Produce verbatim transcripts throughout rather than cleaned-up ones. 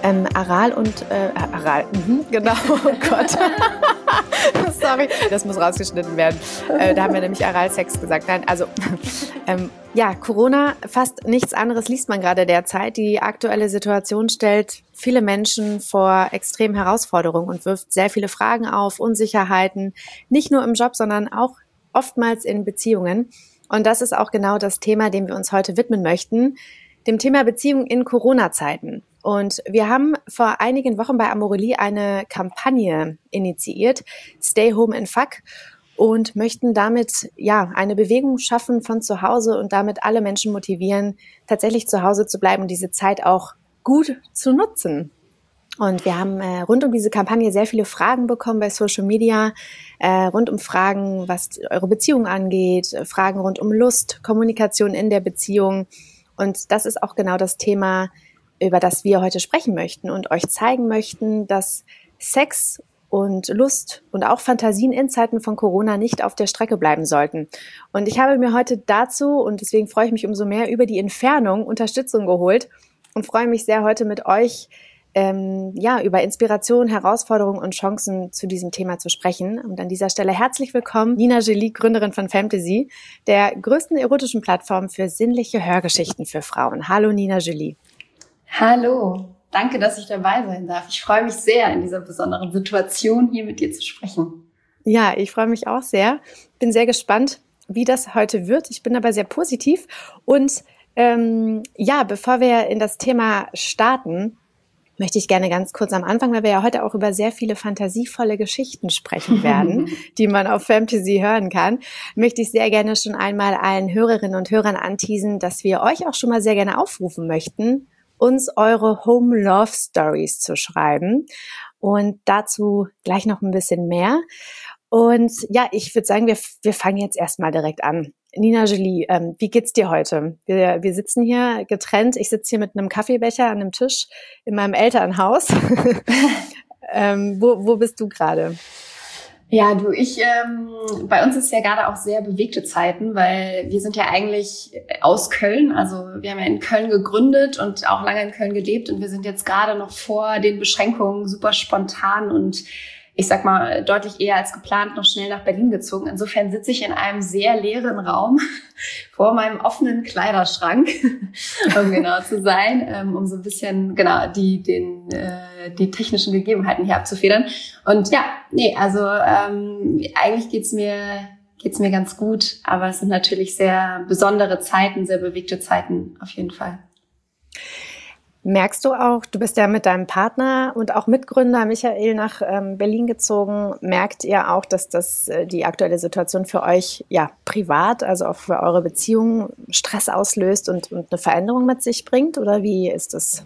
Ähm, Aral und äh, Aral, mhm, genau, oh Gott. Sorry, das muss rausgeschnitten werden. Äh, da haben wir nämlich Aral-Sex gesagt. Nein, also ähm, ja, Corona, fast nichts anderes liest man gerade derzeit. Die aktuelle Situation stellt viele Menschen vor extremen Herausforderungen und wirft sehr viele Fragen auf, Unsicherheiten, nicht nur im Job, sondern auch oftmals in Beziehungen. Und das ist auch genau das Thema, dem wir uns heute widmen möchten, dem Thema Beziehung in Corona-Zeiten. Und wir haben vor einigen Wochen bei Amorelie eine Kampagne initiiert, Stay Home and Fuck, und möchten damit ja eine Bewegung schaffen von zu Hause und damit alle Menschen motivieren, tatsächlich zu Hause zu bleiben und diese Zeit auch gut zu nutzen. Und wir haben äh, rund um diese Kampagne sehr viele Fragen bekommen bei Social Media, äh, rund um Fragen, was eure Beziehung angeht, Fragen rund um Lust, Kommunikation in der Beziehung. Und das ist auch genau das Thema, über das wir heute sprechen möchten und euch zeigen möchten, dass Sex und Lust und auch Fantasien in Zeiten von Corona nicht auf der Strecke bleiben sollten. Und ich habe mir heute dazu, und deswegen freue ich mich umso mehr, über die Entfernung Unterstützung geholt und freue mich sehr, heute mit euch ähm, ja über Inspiration, Herausforderungen und Chancen zu diesem Thema zu sprechen. Und an dieser Stelle herzlich willkommen, Nina Julie, Gründerin von Fantasy, der größten erotischen Plattform für sinnliche Hörgeschichten für Frauen. Hallo Nina Julie. Hallo, danke, dass ich dabei sein darf. Ich freue mich sehr, in dieser besonderen Situation hier mit dir zu sprechen. Ja, ich freue mich auch sehr. Bin sehr gespannt, wie das heute wird. Ich bin aber sehr positiv. Und ähm, ja, bevor wir in das Thema starten, möchte ich gerne ganz kurz am Anfang, weil wir ja heute auch über sehr viele fantasievolle Geschichten sprechen werden, die man auf Fantasy hören kann, möchte ich sehr gerne schon einmal allen Hörerinnen und Hörern anteasen, dass wir euch auch schon mal sehr gerne aufrufen möchten, uns eure Home Love Stories zu schreiben, und dazu gleich noch ein bisschen mehr. Und ja, ich würde sagen, wir, wir fangen jetzt erstmal direkt an. Nina Julie, ähm, wie geht's dir heute? Wir, wir sitzen hier getrennt. Ich sitze hier mit einem Kaffeebecher an einem Tisch in meinem Elternhaus. ähm, wo, wo bist du gerade? Ja, du, ich, ähm, bei uns ist ja gerade auch sehr bewegte Zeiten, weil wir sind ja eigentlich aus Köln, also wir haben ja in Köln gegründet und auch lange in Köln gelebt, und wir sind jetzt gerade noch vor den Beschränkungen super spontan und ich sag mal deutlich eher als geplant noch schnell nach Berlin gezogen. Insofern sitze ich in einem sehr leeren Raum vor meinem offenen Kleiderschrank, um genau zu sein, um so ein bisschen genau die den äh, die technischen Gegebenheiten hier abzufedern. Und ja, nee, also ähm, eigentlich geht's mir geht's mir ganz gut, aber es sind natürlich sehr besondere Zeiten, sehr bewegte Zeiten auf jeden Fall. Merkst du auch, du bist ja mit deinem Partner und auch Mitgründer Michael nach ähm, Berlin gezogen, merkt ihr auch, dass das äh, die aktuelle Situation für euch ja privat, also auch für eure Beziehung, Stress auslöst und, und eine Veränderung mit sich bringt? Oder wie ist das?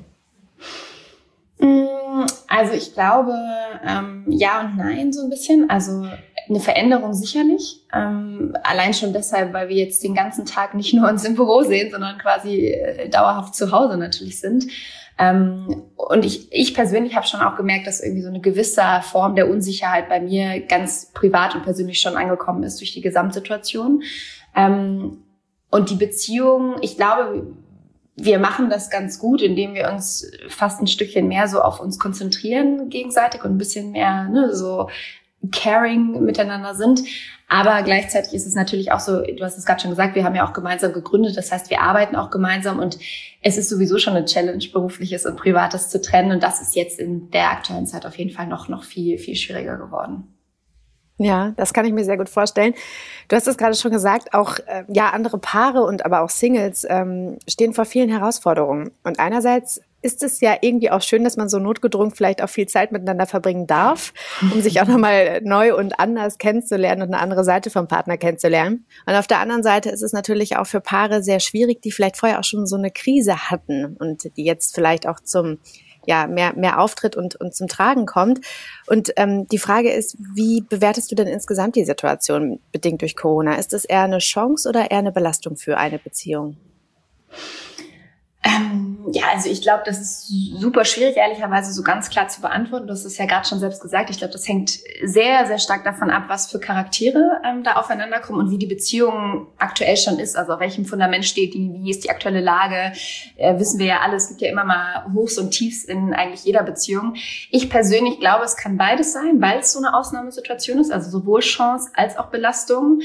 Also ich glaube, ähm, ja und nein so ein bisschen. Also eine Veränderung sicherlich. Ähm, allein schon deshalb, weil wir jetzt den ganzen Tag nicht nur uns im Büro sehen, sondern quasi äh, dauerhaft zu Hause natürlich sind. Ähm, und ich, ich persönlich habe schon auch gemerkt, dass irgendwie so eine gewisse Form der Unsicherheit bei mir ganz privat und persönlich schon angekommen ist durch die Gesamtsituation. Ähm, und die Beziehung, ich glaube, wir machen das ganz gut, indem wir uns fast ein Stückchen mehr so auf uns konzentrieren gegenseitig und ein bisschen mehr ne, so caring miteinander sind. Aber gleichzeitig ist es natürlich auch so, du hast es gerade schon gesagt, wir haben ja auch gemeinsam gegründet. Das heißt, wir arbeiten auch gemeinsam, und es ist sowieso schon eine Challenge, Berufliches und Privates zu trennen. Und das ist jetzt in der aktuellen Zeit auf jeden Fall noch, noch viel, viel schwieriger geworden. Ja, das kann ich mir sehr gut vorstellen. Du hast es gerade schon gesagt, auch äh, ja andere Paare und aber auch Singles ähm, stehen vor vielen Herausforderungen. Und einerseits ist es ja irgendwie auch schön, dass man so notgedrungen vielleicht auch viel Zeit miteinander verbringen darf, um sich auch nochmal neu und anders kennenzulernen und eine andere Seite vom Partner kennenzulernen. Und auf der anderen Seite ist es natürlich auch für Paare sehr schwierig, die vielleicht vorher auch schon so eine Krise hatten und die jetzt vielleicht auch zum ja, mehr, mehr auftritt und, und zum Tragen kommt. Und ähm, die Frage ist, wie bewertest du denn insgesamt die Situation bedingt durch Corona? Ist es eher eine Chance oder eher eine Belastung für eine Beziehung? Ähm, ja, also ich glaube, das ist super schwierig, ehrlicherweise so ganz klar zu beantworten. Du hast es ja gerade schon selbst gesagt. Ich glaube, das hängt sehr, sehr stark davon ab, was für Charaktere ähm, da aufeinander kommen und wie die Beziehung aktuell schon ist. Also auf welchem Fundament steht die, wie ist die aktuelle Lage. Äh, wissen wir ja alle, es gibt ja immer mal Hochs und Tiefs in eigentlich jeder Beziehung. Ich persönlich glaube, es kann beides sein, weil es so eine Ausnahmesituation ist, also sowohl Chance als auch Belastung.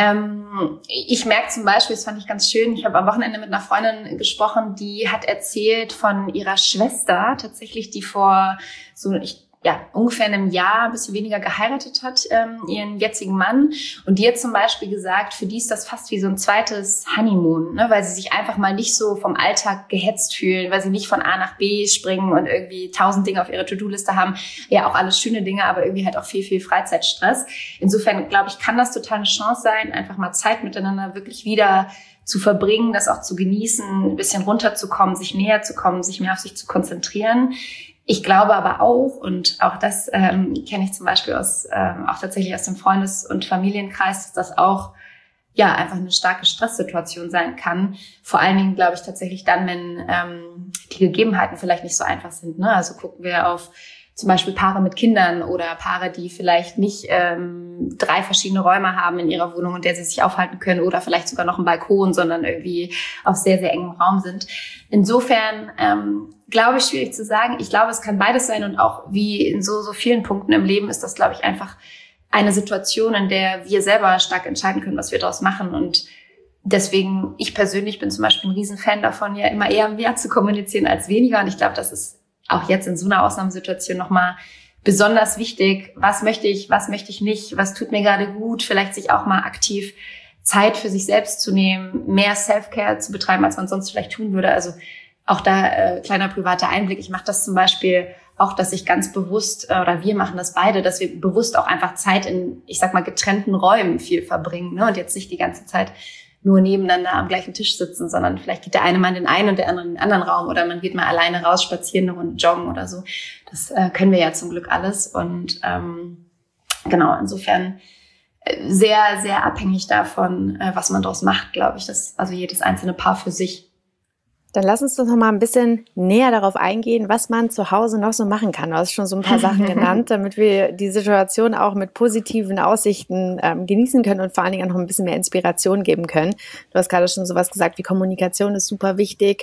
Ähm, ich merke zum Beispiel, das fand ich ganz schön, ich habe am Wochenende mit einer Freundin gesprochen, die hat erzählt von ihrer Schwester, tatsächlich, die vor so ich, ja ungefähr einem Jahr, ein bisschen weniger geheiratet hat, ähm, ihren jetzigen Mann. Und die hat zum Beispiel gesagt, für die ist das fast wie so ein zweites Honeymoon, ne? Weil sie sich einfach mal nicht so vom Alltag gehetzt fühlen, weil sie nicht von A nach B springen und irgendwie tausend Dinge auf ihrer To-Do-Liste haben. Ja, auch alles schöne Dinge, aber irgendwie halt auch viel, viel Freizeitstress. Insofern, glaube ich, kann das total eine Chance sein, einfach mal Zeit miteinander wirklich wieder zu verbringen, das auch zu genießen, ein bisschen runterzukommen, sich näher zu kommen, sich mehr auf sich zu konzentrieren. Ich glaube aber auch, und auch das ähm, kenne ich zum Beispiel aus, ähm, auch tatsächlich aus dem Freundes- und Familienkreis, dass das auch ja einfach eine starke Stresssituation sein kann. Vor allen Dingen, glaube ich, tatsächlich dann, wenn ähm, die Gegebenheiten vielleicht nicht so einfach sind. Ne? Also gucken wir auf zum Beispiel Paare mit Kindern oder Paare, die vielleicht nicht ähm, drei verschiedene Räume haben in ihrer Wohnung, in der sie sich aufhalten können oder vielleicht sogar noch einen Balkon, sondern irgendwie auf sehr, sehr engem Raum sind. Insofern ähm, glaube ich, schwierig zu sagen. Ich glaube, es kann beides sein und auch wie in so, so vielen Punkten im Leben ist das, glaube ich, einfach eine Situation, in der wir selber stark entscheiden können, was wir daraus machen. Und deswegen, ich persönlich bin zum Beispiel ein Riesenfan davon, ja immer eher mehr zu kommunizieren als weniger. Und ich glaube, das ist auch jetzt in so einer Ausnahmesituation nochmal besonders wichtig. Was möchte ich, was möchte ich nicht? Was tut mir gerade gut? Vielleicht sich auch mal aktiv Zeit für sich selbst zu nehmen, mehr Self-Care zu betreiben, als man sonst vielleicht tun würde. Also auch da äh, kleiner privater Einblick. Ich mache das zum Beispiel auch, dass ich ganz bewusst, äh, oder wir machen das beide, dass wir bewusst auch einfach Zeit in, ich sag mal, getrennten Räumen viel verbringen, ne? Und jetzt nicht die ganze Zeit nur nebeneinander am gleichen Tisch sitzen, sondern vielleicht geht der eine mal in den einen und der andere in den anderen Raum oder man geht mal alleine raus, spazieren, eine Runde joggen oder so. Das äh, können wir ja zum Glück alles. Und ähm, genau, insofern äh, sehr, sehr abhängig davon, äh, was man daraus macht, glaube ich. Das, also jedes einzelne Paar für sich. Dann lass uns doch noch mal ein bisschen näher darauf eingehen, was man zu Hause noch so machen kann. Du hast schon so ein paar Sachen genannt, damit wir die Situation auch mit positiven Aussichten ähm, genießen können und vor allen Dingen auch noch ein bisschen mehr Inspiration geben können. Du hast gerade schon sowas gesagt, wie Kommunikation ist super wichtig,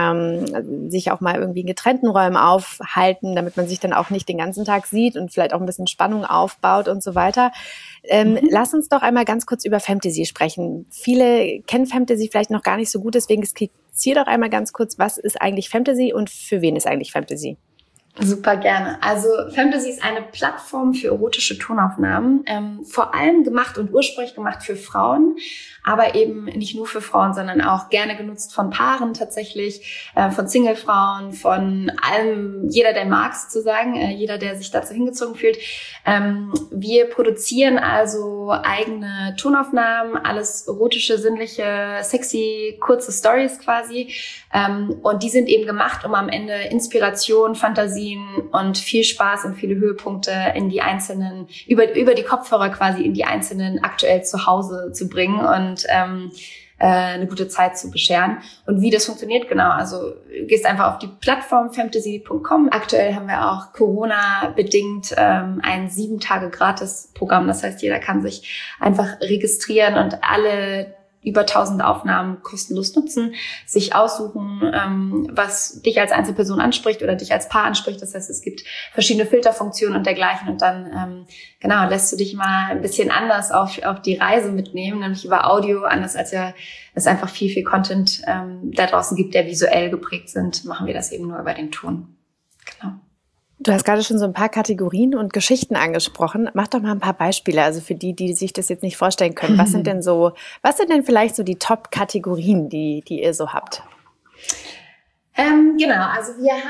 ähm, sich auch mal irgendwie in getrennten Räumen aufhalten, damit man sich dann auch nicht den ganzen Tag sieht und vielleicht auch ein bisschen Spannung aufbaut und so weiter. Ähm, mhm. Lass uns doch einmal ganz kurz über Fantasy sprechen. Viele kennen Fantasy vielleicht noch gar nicht so gut, deswegen skizzier doch einmal ganz kurz, was ist eigentlich Fantasy und für wen ist eigentlich Fantasy? Super gerne. Also Fantasy ist eine Plattform für erotische Tonaufnahmen, ähm, vor allem gemacht und ursprünglich gemacht für Frauen, aber eben nicht nur für Frauen, sondern auch gerne genutzt von Paaren tatsächlich, äh, von Singlefrauen, von allem, jeder, der mag sozusagen, äh, jeder, der sich dazu hingezogen fühlt. Ähm, wir produzieren also eigene Tonaufnahmen, alles erotische, sinnliche, sexy, kurze Stories quasi, ähm, und die sind eben gemacht, um am Ende Inspiration, Fantasie und viel Spaß und viele Höhepunkte in die einzelnen, über, über die Kopfhörer quasi in die einzelnen aktuell zu Hause zu bringen und ähm, äh, eine gute Zeit zu bescheren. Und wie das funktioniert, genau, also du gehst einfach auf die Plattform fantasy punkt com. Aktuell haben wir auch Corona-bedingt ähm, ein sieben Tage Gratis-Programm. Das heißt, jeder kann sich einfach registrieren und alle über tausend Aufnahmen kostenlos nutzen, sich aussuchen, ähm, was dich als Einzelperson anspricht oder dich als Paar anspricht. Das heißt, es gibt verschiedene Filterfunktionen und dergleichen. Und dann, ähm, genau, lässt du dich mal ein bisschen anders auf, auf die Reise mitnehmen, nämlich über Audio, anders als ja es einfach viel, viel Content ähm, da draußen gibt, der visuell geprägt sind, machen wir das eben nur über den Ton. Genau. Du hast gerade schon so ein paar Kategorien und Geschichten angesprochen. Mach doch mal ein paar Beispiele, also für die, die sich das jetzt nicht vorstellen können. Was sind denn so, was sind denn vielleicht so die Top-Kategorien, die, die ihr so habt? Ähm, genau, also wir haben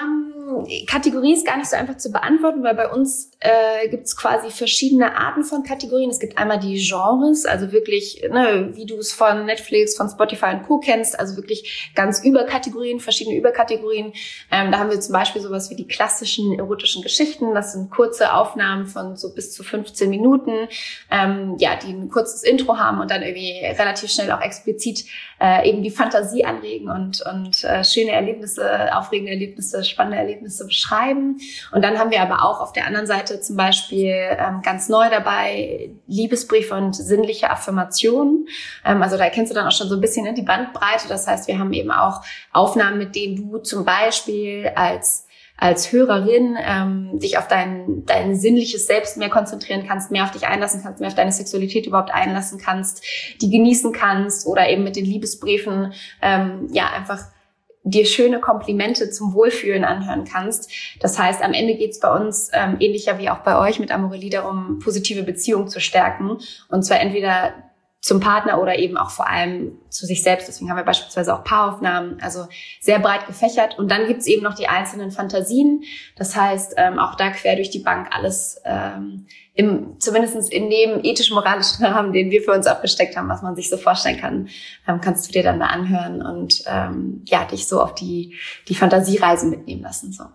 Kategorie ist gar nicht so einfach zu beantworten, weil bei uns äh, gibt es quasi verschiedene Arten von Kategorien. Es gibt einmal die Genres, also wirklich, ne, wie du es von Netflix, von Spotify und Co. kennst, also wirklich ganz Überkategorien, verschiedene Überkategorien. Ähm, da haben wir zum Beispiel sowas wie die klassischen erotischen Geschichten. Das sind kurze Aufnahmen von so bis zu fünfzehn Minuten, ähm, ja, die ein kurzes Intro haben und dann irgendwie relativ schnell auch explizit äh, eben die Fantasie anregen und, und äh, schöne Erlebnisse, aufregende Erlebnisse, spannende Erlebnisse beschreiben. Und dann haben wir aber auch auf der anderen Seite zum Beispiel ähm, ganz neu dabei Liebesbriefe und sinnliche Affirmationen. Ähm, also da kennst du dann auch schon so ein bisschen, ne, die Bandbreite. Das heißt, wir haben eben auch Aufnahmen, mit denen du zum Beispiel als als Hörerin ähm, dich auf dein, dein sinnliches Selbst mehr konzentrieren kannst, mehr auf dich einlassen kannst, mehr auf deine Sexualität überhaupt einlassen kannst, die genießen kannst oder eben mit den Liebesbriefen ähm, ja einfach dir schöne Komplimente zum Wohlfühlen anhören kannst. Das heißt, am Ende geht's bei uns ähm, ähnlicher wie auch bei euch mit Amorelie darum, positive Beziehungen zu stärken und zwar entweder zum Partner oder eben auch vor allem zu sich selbst. Deswegen haben wir beispielsweise auch Paaraufnahmen, also sehr breit gefächert. Und dann gibt's eben noch die einzelnen Fantasien. Das heißt, ähm, auch da quer durch die Bank alles ähm, im, zumindest in dem ethisch-moralischen Rahmen, den wir für uns abgesteckt haben, was man sich so vorstellen kann, ähm, kannst du dir dann da anhören und ähm, ja dich so auf die, die Fantasiereise mitnehmen lassen. So.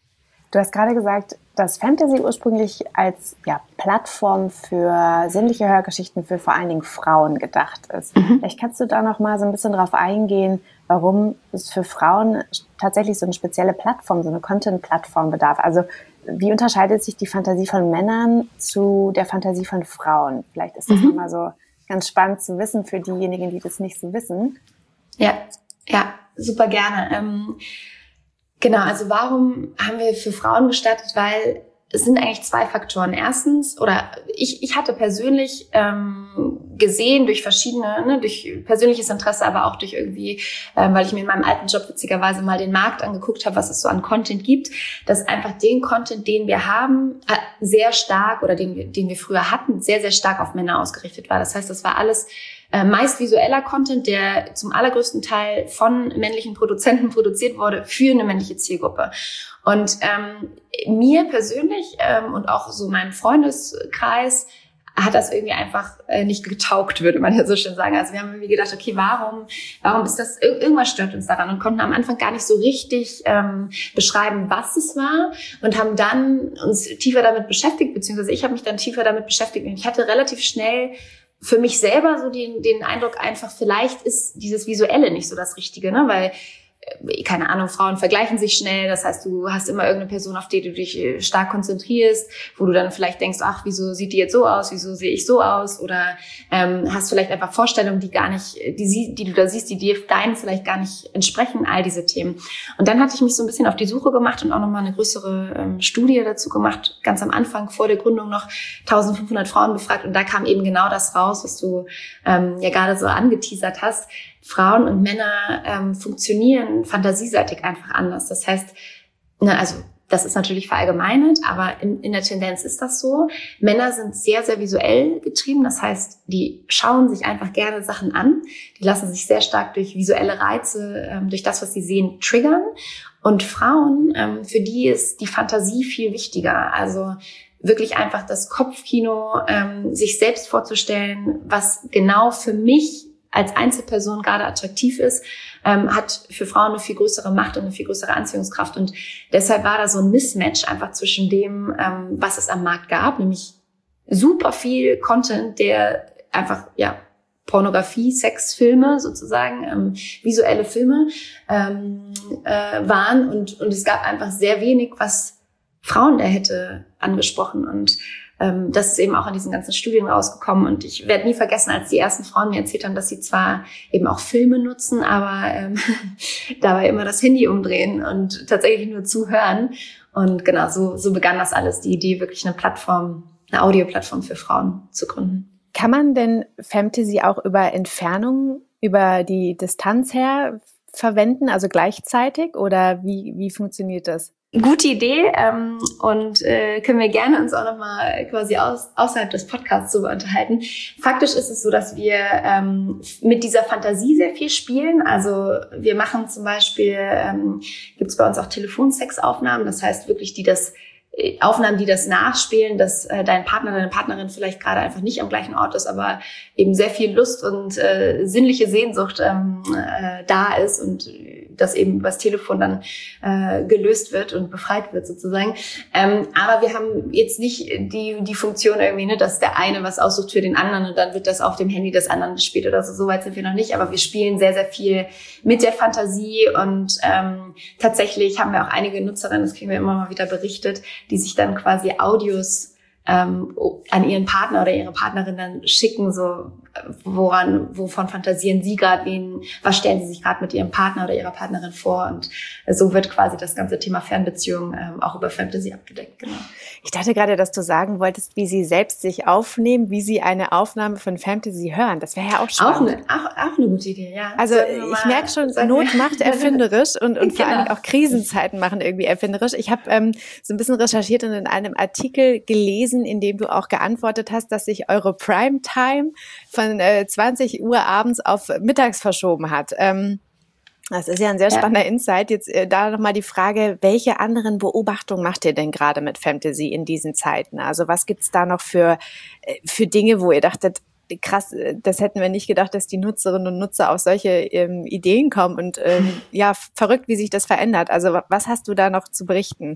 Du hast gerade gesagt, dass Fantasy ursprünglich als ja, Plattform für sinnliche Hörgeschichten für vor allen Dingen Frauen gedacht ist. Mhm. Vielleicht kannst du da noch mal so ein bisschen drauf eingehen, warum es für Frauen tatsächlich so eine spezielle Plattform, so eine Content-Plattform bedarf. Also wie unterscheidet sich die Fantasie von Männern zu der Fantasie von Frauen? Vielleicht ist das mhm. nochmal so ganz spannend zu wissen für diejenigen, die das nicht so wissen. Ja, ja, super gerne. Ähm Genau, also warum haben wir für Frauen gestartet? Weil es sind eigentlich zwei Faktoren. Erstens, oder ich ich hatte persönlich ähm, gesehen durch verschiedene, ne, durch persönliches Interesse, aber auch durch irgendwie, ähm, weil ich mir in meinem alten Job witzigerweise mal den Markt angeguckt habe, was es so an Content gibt, dass einfach den Content, den wir haben, sehr stark oder den wir, den wir früher hatten, sehr, sehr stark auf Männer ausgerichtet war. Das heißt, das war alles Äh, meist visueller Content, der zum allergrößten Teil von männlichen Produzenten produziert wurde für eine männliche Zielgruppe. Und ähm, mir persönlich ähm, und auch so meinem Freundeskreis hat das irgendwie einfach äh, nicht getaugt, würde man ja so schön sagen. Also wir haben irgendwie gedacht, okay, warum, warum ist das, irgendwas stört uns daran und konnten am Anfang gar nicht so richtig ähm, beschreiben, was es war und haben dann uns tiefer damit beschäftigt, beziehungsweise ich habe mich dann tiefer damit beschäftigt und ich hatte relativ schnell für mich selber so den, den Eindruck einfach, vielleicht ist dieses Visuelle nicht so das Richtige, ne, weil keine Ahnung, Frauen vergleichen sich schnell. Das heißt, du hast immer irgendeine Person, auf die du dich stark konzentrierst, wo du dann vielleicht denkst, ach, wieso sieht die jetzt so aus? Wieso sehe ich so aus? Oder ähm, hast vielleicht einfach Vorstellungen, die gar nicht, die, die du da siehst, die dir deinen vielleicht gar nicht entsprechen, all diese Themen. Und dann hatte ich mich so ein bisschen auf die Suche gemacht und auch nochmal eine größere ähm, Studie dazu gemacht, ganz am Anfang, vor der Gründung noch eintausendfünfhundert Frauen befragt. Und da kam eben genau das raus, was du ähm, ja gerade so angeteasert hast. Frauen und Männer ähm, funktionieren fantasieseitig einfach anders. Das heißt, ne, also das ist natürlich verallgemeinert, aber in, in der Tendenz ist das so. Männer sind sehr, sehr visuell getrieben. Das heißt, die schauen sich einfach gerne Sachen an. Die lassen sich sehr stark durch visuelle Reize, ähm, durch das, was sie sehen, triggern. Und Frauen, ähm, für die ist die Fantasie viel wichtiger. Also wirklich einfach das Kopfkino, ähm, sich selbst vorzustellen, was genau für mich als Einzelperson gerade attraktiv ist, ähm, hat für Frauen eine viel größere Macht und eine viel größere Anziehungskraft. Und deshalb war da so ein Mismatch einfach zwischen dem, ähm, was es am Markt gab, nämlich super viel Content, der einfach, ja, Pornografie, Sexfilme sozusagen, ähm, visuelle Filme ähm, äh, waren. Und, und es gab einfach sehr wenig, was Frauen da hätte angesprochen. Und Ähm, das ist eben auch in diesen ganzen Studien rausgekommen. Und ich werde nie vergessen, als die ersten Frauen mir erzählt haben, dass sie zwar eben auch Filme nutzen, aber ähm, dabei immer das Handy umdrehen und tatsächlich nur zuhören. Und genau, so, so begann das alles, die Idee, wirklich eine Plattform, eine Audioplattform für Frauen zu gründen. Kann man denn Fantasy auch über Entfernung, über die Distanz her verwenden, also gleichzeitig? Oder wie, wie funktioniert das? Gute Idee ähm, und äh, können wir gerne uns auch nochmal quasi aus, außerhalb des Podcasts darüber unterhalten. Faktisch ist es so, dass wir ähm, mit dieser Fantasie sehr viel spielen. Also wir machen zum Beispiel, ähm, gibt es bei uns auch Telefonsexaufnahmen, das heißt wirklich, die das Aufnahmen, die das nachspielen, dass äh, dein Partner, deine Partnerin vielleicht gerade einfach nicht am gleichen Ort ist, aber eben sehr viel Lust und äh, sinnliche Sehnsucht ähm, äh, da ist und das eben übers Telefon dann äh, gelöst wird und befreit wird sozusagen. Ähm, aber wir haben jetzt nicht die die Funktion irgendwie, ne, dass der eine was aussucht für den anderen und dann wird das auf dem Handy des anderen gespielt oder so. So weit sind wir noch nicht, aber wir spielen sehr, sehr viel mit der Fantasie und ähm, tatsächlich haben wir auch einige Nutzerinnen, das kriegen wir immer mal wieder berichtet, die sich dann quasi Audios ähm, an ihren Partner oder ihre Partnerin dann schicken, so woran, wovon fantasieren sie gerade, wen, was stellen sie sich gerade mit ihrem Partner oder ihrer Partnerin vor und so wird quasi das ganze Thema Fernbeziehung ähm, auch über Fantasy abgedeckt. Genau. Ich dachte gerade, dass du sagen wolltest, wie sie selbst sich aufnehmen, wie sie eine Aufnahme von Fantasy hören. Das wäre ja auch spannend. Auch eine, auch, auch eine gute Idee, ja. Also ich merke schon, Not macht erfinderisch und, und vor genau. allen Dingen auch Krisenzeiten machen irgendwie erfinderisch. Ich habe ähm, so ein bisschen recherchiert und in einem Artikel gelesen, in dem du auch geantwortet hast, dass sich eure Primetime von äh, zwanzig Uhr abends auf mittags verschoben hat. Ähm, das ist ja ein sehr spannender ja. Insight. Jetzt äh, da nochmal die Frage, welche anderen Beobachtungen macht ihr denn gerade mit Fantasy in diesen Zeiten? Also was gibt's da noch für, äh, für Dinge, wo ihr dachtet, krass, das hätten wir nicht gedacht, dass die Nutzerinnen und Nutzer auf solche ähm, Ideen kommen und ähm, ja, verrückt, wie sich das verändert. Also was hast du da noch zu berichten?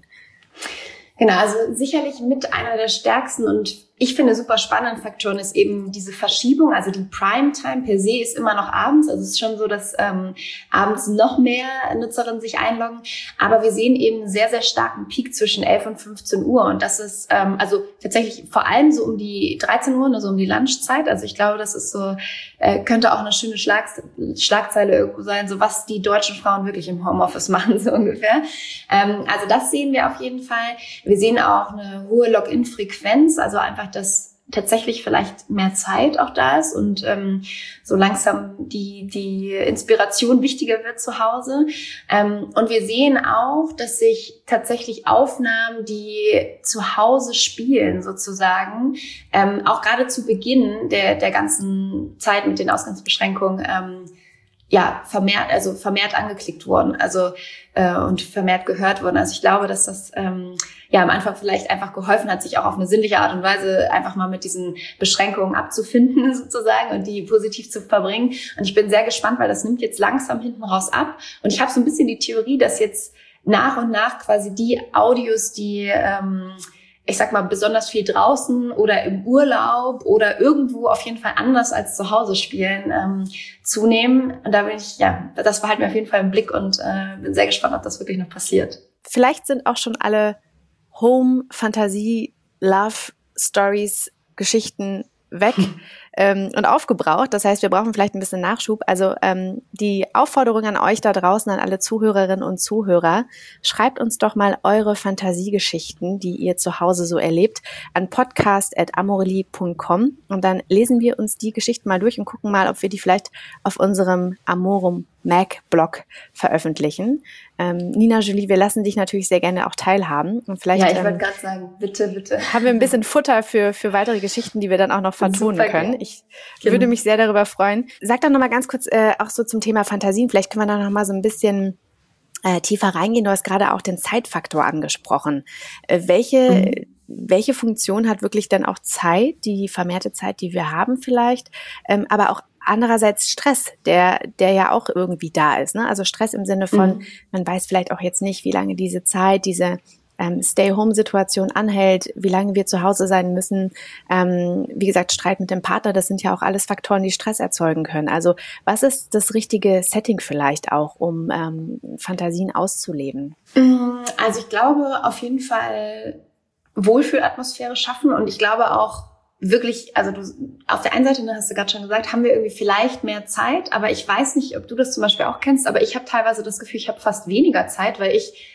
Genau, also sicherlich mit einer der stärksten und ich finde super spannenden Faktoren ist eben diese Verschiebung. Also die Primetime per se ist immer noch abends. Also es ist schon so, dass ähm, abends noch mehr Nutzerinnen sich einloggen. Aber wir sehen eben einen sehr, sehr starken Peak zwischen elf und fünfzehn Uhr. Und das ist ähm, also tatsächlich vor allem so um die dreizehn Uhr, also um die Lunchzeit. Also ich glaube, das ist so, äh, könnte auch eine schöne Schlag Schlagzeile irgendwo sein, so was die deutschen Frauen wirklich im Homeoffice machen, so ungefähr. Ähm, also das sehen wir auf jeden Fall. Wir sehen auch eine hohe Login-Frequenz, also einfach, dass tatsächlich vielleicht mehr Zeit auch da ist und ähm, so langsam die die Inspiration wichtiger wird zu Hause. Ähm, und wir sehen auch, dass sich tatsächlich Aufnahmen, die zu Hause spielen sozusagen, ähm, auch gerade zu Beginn der der ganzen Zeit mit den Ausgangsbeschränkungen, ähm, ja, vermehrt, also vermehrt angeklickt wurden, also äh, und vermehrt gehört wurden. Also ich glaube, dass das ähm, ja am Anfang vielleicht einfach geholfen hat, sich auch auf eine sinnliche Art und Weise einfach mal mit diesen Beschränkungen abzufinden sozusagen und die positiv zu verbringen. Und ich bin sehr gespannt, weil das nimmt jetzt langsam hinten raus ab. Und ich habe so ein bisschen die Theorie, dass jetzt nach und nach quasi die Audios, die ähm, ich sag mal, besonders viel draußen oder im Urlaub oder irgendwo auf jeden Fall anders als zu Hause spielen, ähm, zunehmen. Und da bin ich, ja, das behalten wir auf jeden Fall im Blick und äh, bin sehr gespannt, ob das wirklich noch passiert. Vielleicht sind auch schon alle Home, Fantasie, Love, Stories, Geschichten weg ähm, und aufgebraucht. Das heißt, wir brauchen vielleicht ein bisschen Nachschub. Also ähm, die Aufforderung an euch da draußen, an alle Zuhörerinnen und Zuhörer, schreibt uns doch mal eure Fantasiegeschichten, die ihr zu Hause so erlebt, an podcast at amorelie punkt com und dann lesen wir uns die Geschichten mal durch und gucken mal, ob wir die vielleicht auf unserem Amorum Mac-Blog veröffentlichen. Ähm, Nina, Julie, wir lassen dich natürlich sehr gerne auch teilhaben. Und vielleicht, ja, ich ähm, wollte gerade sagen, bitte, bitte. haben wir ein bisschen Futter für für weitere Geschichten, die wir dann auch noch vertonen Super können. Gerne. Ich genau. würde mich sehr darüber freuen. Sag doch noch mal ganz kurz äh, auch so zum Thema Fantasien. Vielleicht können wir da noch mal so ein bisschen äh, tiefer reingehen. Du hast gerade auch den Zeitfaktor angesprochen. Äh, welche mhm. welche Funktion hat wirklich dann auch Zeit, die vermehrte Zeit, die wir haben vielleicht, ähm, aber auch andererseits Stress, der der ja auch irgendwie da ist, ne? Also Stress im Sinne von, mhm. man weiß vielleicht auch jetzt nicht, wie lange diese Zeit, diese ähm, Stay-Home-Situation anhält, wie lange wir zu Hause sein müssen. Ähm, wie gesagt, Streit mit dem Partner, das sind ja auch alles Faktoren, die Stress erzeugen können. Also was ist das richtige Setting vielleicht auch, um ähm, Fantasien auszuleben? Also ich glaube auf jeden Fall Wohlfühlatmosphäre schaffen und ich glaube auch wirklich, also du, auf der einen Seite, hast du gerade schon gesagt, haben wir irgendwie vielleicht mehr Zeit, aber ich weiß nicht, ob du das zum Beispiel auch kennst, aber ich habe teilweise das Gefühl, ich habe fast weniger Zeit, weil ich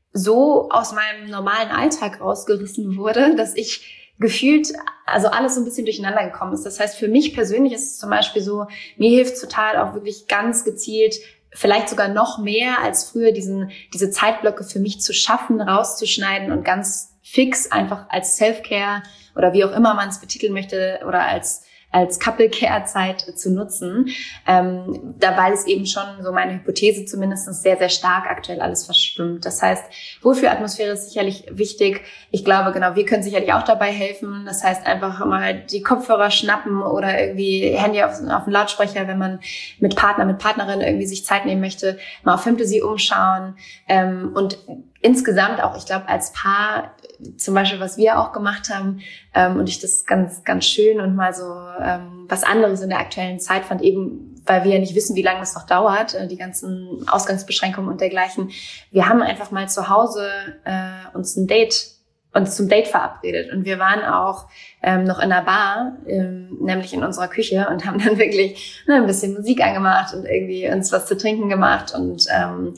so aus meinem normalen Alltag rausgerissen wurde, dass ich gefühlt, also alles so ein bisschen durcheinander gekommen ist. Das heißt, für mich persönlich ist es zum Beispiel so, mir hilft total auch wirklich ganz gezielt vielleicht sogar noch mehr als früher diesen, diese Zeitblöcke für mich zu schaffen, rauszuschneiden und ganz fix einfach als Self-Care oder wie auch immer man es betiteln möchte oder als als Couple-Care-Zeit zu nutzen, ähm, da weil es eben schon, so meine Hypothese zumindest, sehr, sehr stark aktuell alles verschwimmt. Das heißt, Wohlfühlatmosphäre ist sicherlich wichtig. Ich glaube, genau, wir können sicherlich auch dabei helfen. Das heißt, einfach mal die Kopfhörer schnappen oder irgendwie Handy auf, auf den Lautsprecher, wenn man mit Partner, mit Partnerin irgendwie sich Zeit nehmen möchte, mal auf Fantasy umschauen ähm, und insgesamt auch, ich glaube, als Paar, zum Beispiel, was wir auch gemacht haben, ähm, und ich das ganz, ganz schön und mal so ähm, was anderes in der aktuellen Zeit fand, eben, weil wir ja nicht wissen, wie lange das noch dauert, äh, die ganzen Ausgangsbeschränkungen und dergleichen. Wir haben einfach mal zu Hause äh, uns ein Date uns zum Date verabredet und wir waren auch ähm, noch in einer Bar, ähm, nämlich in unserer Küche und haben dann wirklich ne, ein bisschen Musik angemacht und irgendwie uns was zu trinken gemacht und ähm,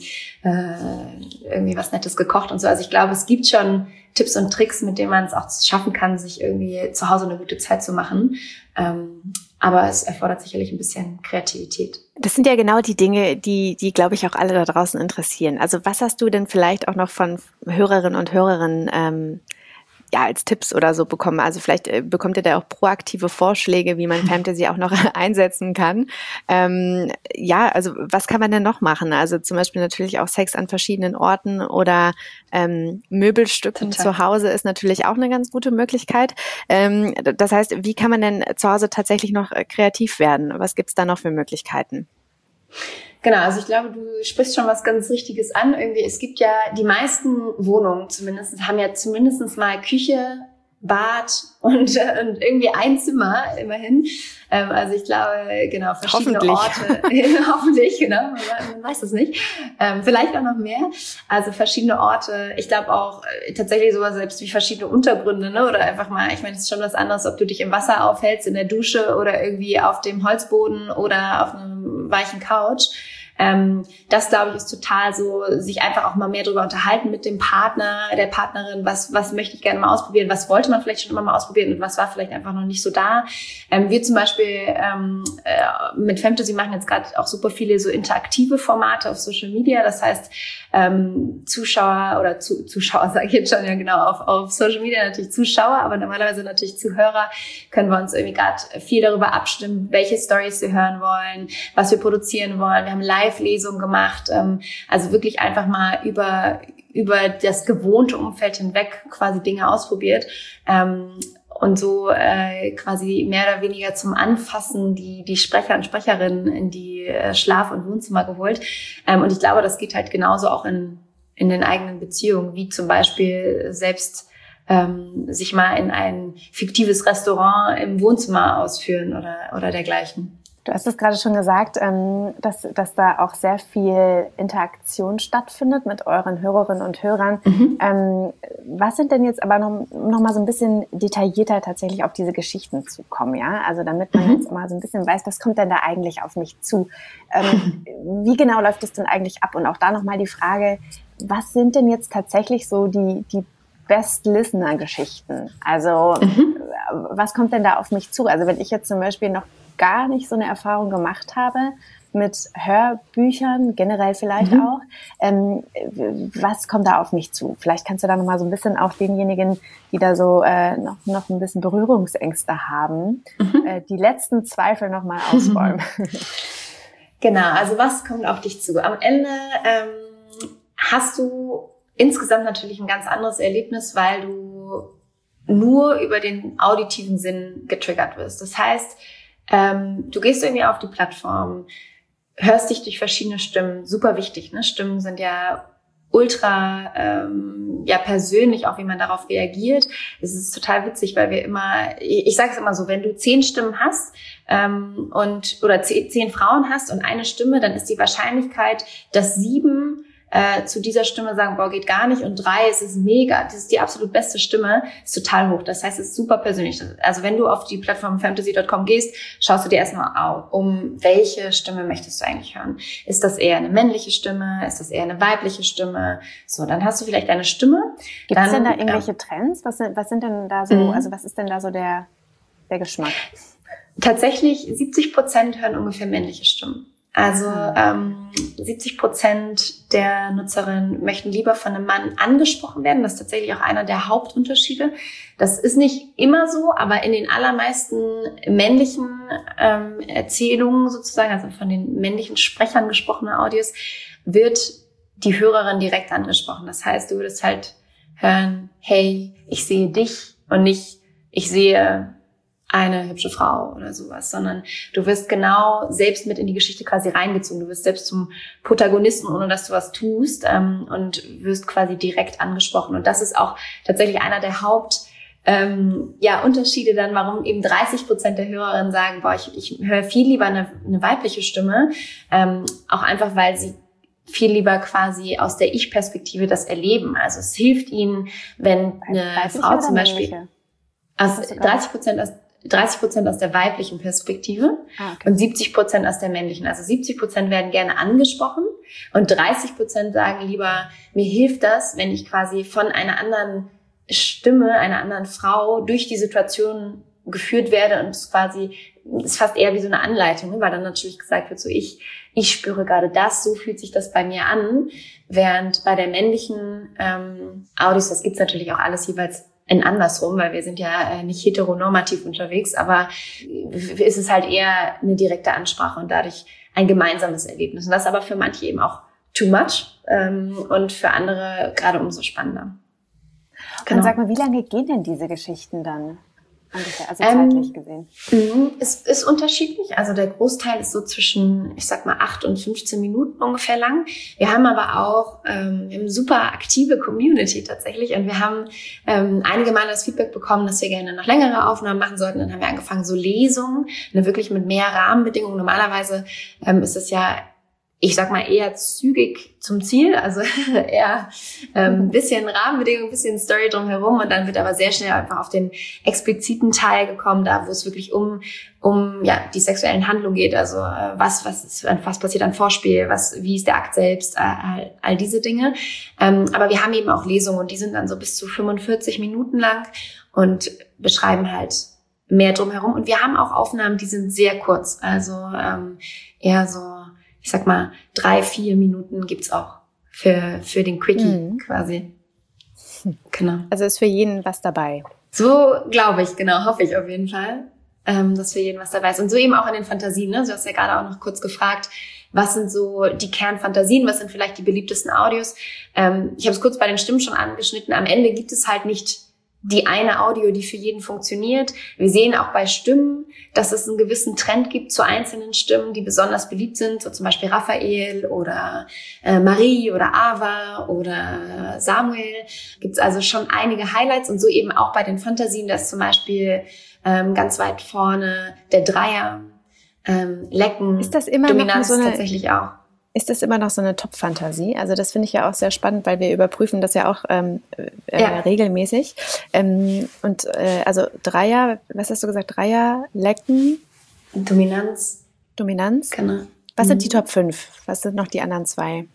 äh, irgendwie was Nettes gekocht und so. Also ich glaube, es gibt schon Tipps und Tricks, mit denen man es auch schaffen kann, sich irgendwie zu Hause eine gute Zeit zu machen. Ähm, aber es erfordert sicherlich ein bisschen Kreativität. Das sind ja genau die Dinge, die, die, glaube ich, auch alle da draußen interessieren. Also was hast du denn vielleicht auch noch von Hörerinnen und Hörern ähm, ja als Tipps oder so bekommen? Also vielleicht äh, bekommt ihr da auch proaktive Vorschläge, wie man Fantasy auch noch einsetzen kann. Ähm, ja, also was kann man denn noch machen? Also zum Beispiel natürlich auch Sex an verschiedenen Orten oder ähm, Möbelstücken Total. Zu Hause ist natürlich auch eine ganz gute Möglichkeit. Ähm, das heißt, wie kann man denn zu Hause tatsächlich noch kreativ werden? Was gibt's da noch für Möglichkeiten? Genau, also ich glaube, du sprichst schon was ganz Richtiges an. Irgendwie, es gibt ja, die meisten Wohnungen zumindest, haben ja zumindest mal Küche, Bad und, äh, und irgendwie ein Zimmer immerhin. Ähm, also ich glaube, genau, verschiedene Orte. Hoffentlich, genau, man, man weiß es nicht. Ähm, vielleicht auch noch mehr. Also verschiedene Orte. Ich glaube auch äh, tatsächlich sowas selbst wie verschiedene Untergründe, ne? Oder einfach mal, ich meine, es ist schon was anderes, ob du dich im Wasser aufhältst, in der Dusche oder irgendwie auf dem Holzboden oder auf einem weichen Couch. Ähm, das, glaube ich, ist total so, sich einfach auch mal mehr darüber unterhalten mit dem Partner, der Partnerin, was was möchte ich gerne mal ausprobieren, was wollte man vielleicht schon immer mal ausprobieren und was war vielleicht einfach noch nicht so da. Ähm, wir zum Beispiel ähm, äh, mit Fantasy machen jetzt gerade auch super viele so interaktive Formate auf Social Media, das heißt, ähm, Zuschauer oder zu, Zuschauer sage ich jetzt schon, ja genau, auf, auf Social Media natürlich Zuschauer, aber normalerweise natürlich Zuhörer, können wir uns irgendwie gerade viel darüber abstimmen, welche Storys wir hören wollen, was wir produzieren wollen. Wir haben Live-Lesungen gemacht, ähm, also wirklich einfach mal über über das gewohnte Umfeld hinweg quasi Dinge ausprobiert. Ähm, und so äh, quasi mehr oder weniger zum Anfassen die die Sprecher und Sprecherinnen in die äh, Schlaf- und Wohnzimmer geholt. Ähm, und ich glaube, das geht halt genauso auch in in den eigenen Beziehungen, wie zum Beispiel selbst ähm, sich mal in ein fiktives Restaurant im Wohnzimmer ausführen oder oder dergleichen. Du hast es gerade schon gesagt, dass, dass da auch sehr viel Interaktion stattfindet mit euren Hörerinnen und Hörern. Mhm. Was sind denn jetzt aber noch, noch mal so ein bisschen detaillierter tatsächlich auf diese Geschichten zu kommen, ja? Also damit man mhm. jetzt mal so ein bisschen weiß, was kommt denn da eigentlich auf mich zu? Wie genau läuft es denn eigentlich ab? Und auch da nochmal die Frage, was sind denn jetzt tatsächlich so die, die Best-Listener-Geschichten? Also mhm. was kommt denn da auf mich zu? Also wenn ich jetzt zum Beispiel noch gar nicht so eine Erfahrung gemacht habe mit Hörbüchern, generell vielleicht mhm. auch. Ähm, was kommt da auf mich zu? Vielleicht kannst du da nochmal so ein bisschen auch denjenigen, die da so äh, noch, noch ein bisschen Berührungsängste haben, mhm. äh, die letzten Zweifel nochmal ausräumen. Genau, also was kommt auf dich zu? Am Ende ähm, hast du insgesamt natürlich ein ganz anderes Erlebnis, weil du nur über den auditiven Sinn getriggert wirst. Das heißt, Ähm, du gehst irgendwie auf die Plattform, hörst dich durch verschiedene Stimmen, super wichtig, ne? Stimmen sind ja ultra, ähm, ja persönlich, auch wie man darauf reagiert. Es ist total witzig, weil wir immer, ich, ich sage es immer so, wenn du zehn Stimmen hast ähm, und oder zehn, zehn Frauen hast und eine Stimme, dann ist die Wahrscheinlichkeit, dass sieben äh, zu dieser Stimme sagen, boah, geht gar nicht, und drei, es ist mega, das ist die absolut beste Stimme, ist total hoch. Das heißt, es ist super persönlich. Also wenn du auf die Plattform fantasy Punkt com gehst, schaust du dir erstmal um, welche Stimme möchtest du eigentlich hören. Ist das eher eine männliche Stimme? Ist das eher eine weibliche Stimme? So, dann hast du vielleicht eine Stimme. Gibt es denn da irgendwelche ähm, Trends? Was sind, was sind denn da so, mhm. also was ist denn da so der, der Geschmack? Tatsächlich siebzig Prozent hören ungefähr männliche Stimmen. Also ähm, siebzig Prozent der Nutzerinnen möchten lieber von einem Mann angesprochen werden. Das ist tatsächlich auch einer der Hauptunterschiede. Das ist nicht immer so, aber in den allermeisten männlichen ähm, Erzählungen sozusagen, also von den männlichen Sprechern gesprochene Audios, wird die Hörerin direkt angesprochen. Das heißt, du würdest halt hören, hey, ich sehe dich und nicht, ich sehe eine hübsche Frau oder sowas, sondern du wirst genau selbst mit in die Geschichte quasi reingezogen. Du wirst selbst zum Protagonisten, ohne dass du was tust, ähm, und wirst quasi direkt angesprochen. Und das ist auch tatsächlich einer der Haupt ähm, ja Unterschiede dann, warum eben dreißig Prozent der Hörerinnen sagen, boah, ich, ich höre viel lieber eine, eine weibliche Stimme, ähm, auch einfach, weil sie viel lieber quasi aus der Ich-Perspektive das erleben. Also es hilft ihnen, wenn eine Frau zum Beispiel aus dreißig Prozent aus dreißig Prozent aus der weiblichen Perspektive ah, okay. und siebzig Prozent aus der männlichen. Also siebzig Prozent werden gerne angesprochen und dreißig Prozent sagen lieber, mir hilft das, wenn ich quasi von einer anderen Stimme, einer anderen Frau durch die Situation geführt werde und es quasi, es ist fast eher wie so eine Anleitung, weil dann natürlich gesagt wird, so ich, ich spüre gerade das, so fühlt sich das bei mir an, während bei der männlichen ähm, Audios, das gibt's natürlich auch alles jeweils in andersrum, weil wir sind ja äh, nicht heteronormativ unterwegs, aber ist es halt eher eine direkte Ansprache und dadurch ein gemeinsames Erlebnis. Und das ist aber für manche eben auch too much ähm, und für andere gerade umso spannender. Genau. Und sag mal, wie lange gehen denn diese Geschichten dann? Ungefähr, also zeitlich gesehen. Ähm, es ist unterschiedlich. Also der Großteil ist so zwischen, ich sag mal, acht und fünfzehn Minuten ungefähr lang. Wir haben aber auch ähm, wir haben eine super aktive Community tatsächlich. Und wir haben ähm, einige Mal das Feedback bekommen, dass wir gerne noch längere Aufnahmen machen sollten. Dann haben wir angefangen, so Lesungen, ne, wirklich mit mehr Rahmenbedingungen. Normalerweise ähm, ist es ja, ich sag mal, eher zügig zum Ziel, also eher ein ähm, bisschen Rahmenbedingungen, ein bisschen Story drumherum und dann wird aber sehr schnell einfach auf den expliziten Teil gekommen, da wo es wirklich um um ja die sexuellen Handlungen geht, also äh, was was ist, was passiert an Vorspiel, was wie ist der Akt selbst, äh, all, all diese Dinge. Ähm, aber wir haben eben auch Lesungen und die sind dann so bis zu fünfundvierzig Minuten lang und beschreiben halt mehr drumherum und wir haben auch Aufnahmen, die sind sehr kurz, also ähm, eher so ich sag mal, drei, vier Minuten gibt's auch für, für den Quickie mhm. quasi. Genau. Also ist für jeden was dabei. So glaube ich, genau, hoffe ich auf jeden Fall, ähm, dass für jeden was dabei ist. Und so eben auch in den Fantasien, ne? Du hast ja gerade auch noch kurz gefragt, was sind so die Kernfantasien, was sind vielleicht die beliebtesten Audios? Ähm, ich habe es kurz bei den Stimmen schon angeschnitten. Am Ende gibt es halt nicht die eine Audio, die für jeden funktioniert. Wir sehen auch bei Stimmen, dass es einen gewissen Trend gibt zu einzelnen Stimmen, die besonders beliebt sind, so zum Beispiel Raphael oder äh, Marie oder Ava oder Samuel. Gibt es also schon einige Highlights und so eben auch bei den Fantasien, dass zum Beispiel ähm, ganz weit vorne der Dreier, ähm, Lecken, ist das immer Dominanz noch so eine, tatsächlich auch. Ist das immer noch so eine Top-Fantasie? Also das finde ich ja auch sehr spannend, weil wir überprüfen das ja auch ähm, äh, ja. regelmäßig. Ähm, und äh, also Dreier, was hast du gesagt? Dreier, Lecken? Dominanz. Dominanz? Genau. Was mhm. sind die Top fünf? Was sind noch die anderen zwei?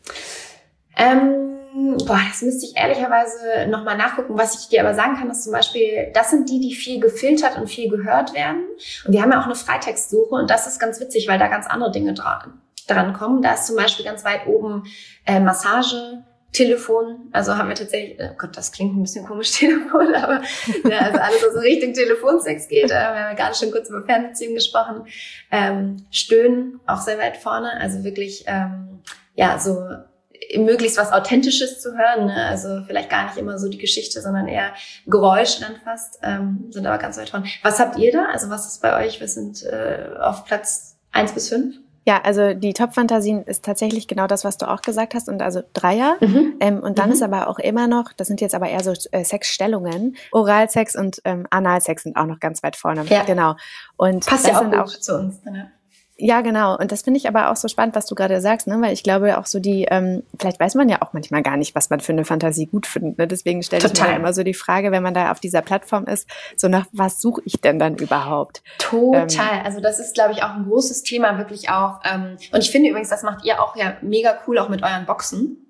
Ähm, boah, das müsste ich ehrlicherweise nochmal nachgucken. Was ich dir aber sagen kann, ist zum Beispiel, das sind die, die viel gefiltert und viel gehört werden. Und wir haben ja auch eine Freitextsuche und das ist ganz witzig, weil da ganz andere Dinge dran dran kommen. Da ist zum Beispiel ganz weit oben äh, Massage, Telefon. Also haben wir tatsächlich, oh Gott, das klingt ein bisschen komisch, Telefon, aber ja, also alles, was in Richtung Telefonsex geht. Äh, wir haben ja gerade schon kurz über Fernbeziehungen gesprochen. Ähm, Stöhnen, auch sehr weit vorne. Also wirklich, ähm, ja, so möglichst was Authentisches zu hören. Ne? Also vielleicht gar nicht immer so die Geschichte, sondern eher Geräusche dann fast. Ähm, sind aber ganz weit vorne. Was habt ihr da? Also was ist bei euch? Wir sind äh, auf Platz eins bis fünf. Ja, also die Top-Fantasien ist tatsächlich genau das, was du auch gesagt hast. Und also Dreier. Mhm. Ähm, und dann mhm. ist aber auch immer noch, das sind jetzt aber eher so äh, Sexstellungen. Oralsex und ähm, Analsex sind auch noch ganz weit vorne. Ja. Genau. Und passt das ja auch, sind gut auch zu uns. Ne? Ja, genau. Und das finde ich aber auch so spannend, was du gerade sagst, ne? Weil ich glaube auch so die, ähm, vielleicht weiß man ja auch manchmal gar nicht, was man für eine Fantasie gut findet. Ne? Deswegen stelle ich mir ja immer so die Frage, wenn man da auf dieser Plattform ist, so nach was suche ich denn dann überhaupt? Total. Ähm, also das ist, glaube ich, auch ein großes Thema, wirklich auch. Ähm, und ich finde übrigens, das macht ihr auch ja mega cool, auch mit euren Boxen.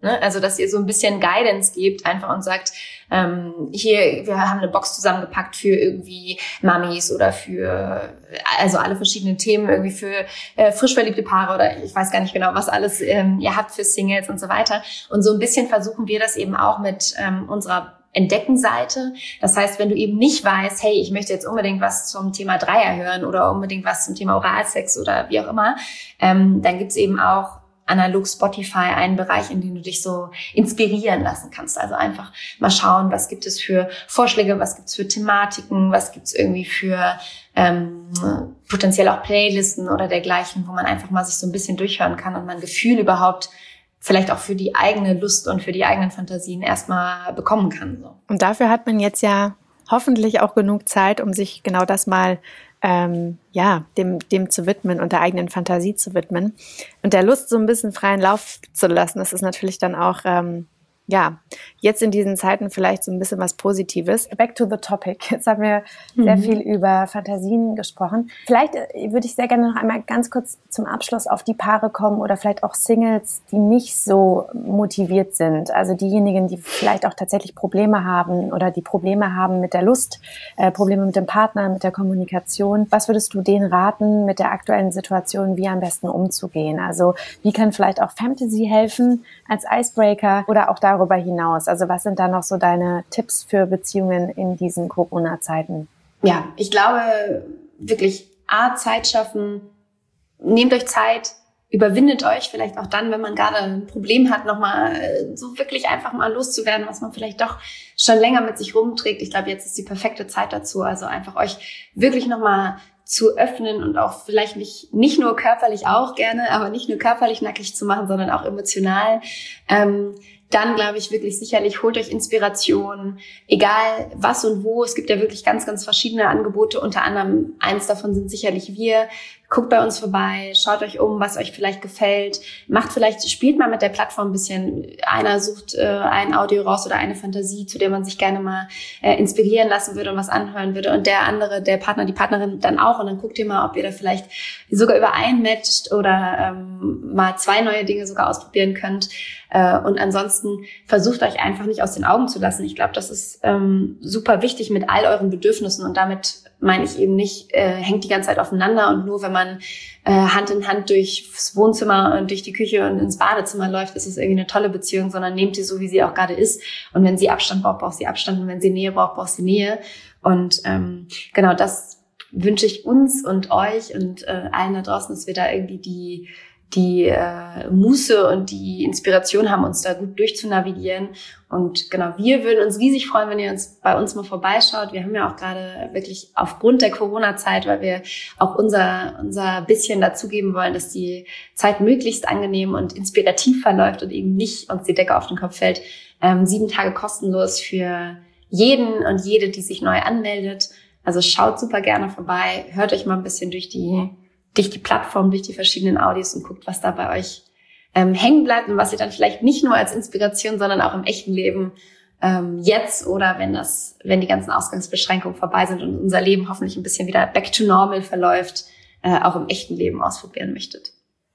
Ne? Also, dass ihr so ein bisschen Guidance gebt einfach und sagt, ähm, hier, wir haben eine Box zusammengepackt für irgendwie Mamis oder für, also alle verschiedenen Themen, irgendwie für äh, frisch verliebte Paare oder ich weiß gar nicht genau, was alles ähm, ihr habt für Singles und so weiter. Und so ein bisschen versuchen wir das eben auch mit ähm, unserer Entdeckenseite. Das heißt, wenn du eben nicht weißt, hey, ich möchte jetzt unbedingt was zum Thema Dreier hören oder unbedingt was zum Thema Oralsex oder wie auch immer, ähm, dann gibt's eben auch analog Spotify einen Bereich, in dem du dich so inspirieren lassen kannst. Also einfach mal schauen, was gibt es für Vorschläge, was gibt es für Thematiken, was gibt es irgendwie für ähm, potenziell auch Playlisten oder dergleichen, wo man einfach mal sich so ein bisschen durchhören kann und man ein Gefühl überhaupt vielleicht auch für die eigene Lust und für die eigenen Fantasien erstmal bekommen kann. So. Und dafür hat man jetzt ja hoffentlich auch genug Zeit, um sich genau das mal ähm, ja, dem, dem zu widmen und der eigenen Fantasie zu widmen und der Lust so ein bisschen freien Lauf zu lassen. Das ist natürlich dann auch, ähm, ja, jetzt in diesen Zeiten vielleicht so ein bisschen was Positives. Back to the topic. Jetzt haben wir mhm. sehr viel über Fantasien gesprochen. Vielleicht äh, würde ich sehr gerne noch einmal ganz kurz zum Abschluss auf die Paare kommen oder vielleicht auch Singles, die nicht so motiviert sind. Also diejenigen, die vielleicht auch tatsächlich Probleme haben oder die Probleme haben mit der Lust, äh, Probleme mit dem Partner, mit der Kommunikation. Was würdest du denen raten, mit der aktuellen Situation wie am besten umzugehen? Also wie kann vielleicht auch Fantasy helfen als Icebreaker oder auch darüber hinaus? Also was sind da noch so deine Tipps für Beziehungen in diesen Corona-Zeiten? Ja, ich glaube wirklich A, Zeit schaffen, nehmt euch Zeit, überwindet euch vielleicht auch dann, wenn man gerade ein Problem hat, nochmal so wirklich einfach mal loszuwerden, was man vielleicht doch schon länger mit sich rumträgt. Ich glaube, jetzt ist die perfekte Zeit dazu. Also einfach euch wirklich nochmal zu öffnen und auch vielleicht nicht, nicht nur körperlich auch gerne, aber nicht nur körperlich nackig zu machen, sondern auch emotional. Ähm, dann glaube ich wirklich sicherlich, holt euch Inspiration, egal was und wo. Es gibt ja wirklich ganz, ganz verschiedene Angebote. Unter anderem eins davon sind sicherlich wir. Guckt bei uns vorbei, schaut euch um, was euch vielleicht gefällt. Macht vielleicht, spielt mal mit der Plattform ein bisschen. Einer sucht äh, ein Audio raus oder eine Fantasie, zu der man sich gerne mal äh, inspirieren lassen würde und was anhören würde. Und der andere, der Partner, die Partnerin dann auch. Und dann guckt ihr mal, ob ihr da vielleicht sogar übereinmatcht oder ähm, mal zwei neue Dinge sogar ausprobieren könnt. Äh, und ansonsten versucht euch einfach nicht aus den Augen zu lassen. Ich glaube, das ist ähm, super wichtig mit all euren Bedürfnissen. Und damit meine ich eben nicht, äh, hängt die ganze Zeit aufeinander und nur wenn man äh, Hand in Hand durchs Wohnzimmer und durch die Küche und ins Badezimmer läuft, ist es irgendwie eine tolle Beziehung, sondern nehmt sie so, wie sie auch gerade ist. Und wenn sie Abstand braucht, braucht sie Abstand. Und wenn sie Nähe braucht, braucht sie Nähe. Und ähm, genau das wünsche ich uns und euch und äh, allen da draußen, dass wir da irgendwie die die äh, Muße und die Inspiration haben, uns da gut durchzunavigieren. Und genau, wir würden uns riesig freuen, wenn ihr uns bei uns mal vorbeischaut. Wir haben ja auch gerade wirklich aufgrund der Corona-Zeit, weil wir auch unser unser bisschen dazugeben wollen, dass die Zeit möglichst angenehm und inspirativ verläuft und eben nicht uns die Decke auf den Kopf fällt, ähm, sieben Tage kostenlos für jeden und jede, die sich neu anmeldet. Also schaut super gerne vorbei, hört euch mal ein bisschen durch die durch die Plattform, durch die verschiedenen Audios und guckt, was da bei euch ähm, hängen bleibt und was ihr dann vielleicht nicht nur als Inspiration, sondern auch im echten Leben ähm, jetzt oder wenn das, wenn die ganzen Ausgangsbeschränkungen vorbei sind und unser Leben hoffentlich ein bisschen wieder back to normal verläuft, äh, auch im echten Leben ausprobieren möchtet.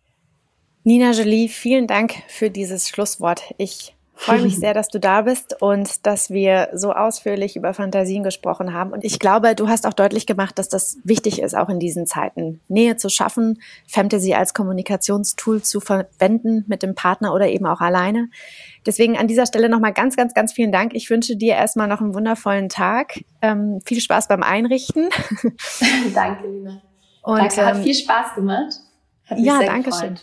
Nina Jolie, vielen Dank für dieses Schlusswort. Ich freue mich sehr, dass du da bist und dass wir so ausführlich über Fantasien gesprochen haben. Und ich glaube, du hast auch deutlich gemacht, dass das wichtig ist, auch in diesen Zeiten Nähe zu schaffen, Fantasy als Kommunikationstool zu verwenden mit dem Partner oder eben auch alleine. Deswegen an dieser Stelle nochmal ganz, ganz, ganz vielen Dank. Ich wünsche dir erstmal noch einen wundervollen Tag. Ähm, viel Spaß beim Einrichten. Danke, Lina. Und, danke, hat ähm, viel Spaß gemacht. Hat mich ja, sehr danke gefreut. schön.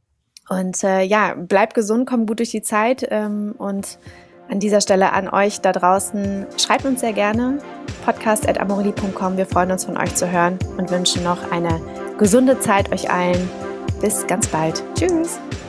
Und äh, ja, bleib gesund, komm gut durch die Zeit ähm, und an dieser Stelle an euch da draußen, schreibt uns sehr gerne, podcast at amorelie punkt com. Wir freuen uns, von euch zu hören und wünschen noch eine gesunde Zeit euch allen. Bis ganz bald. Tschüss.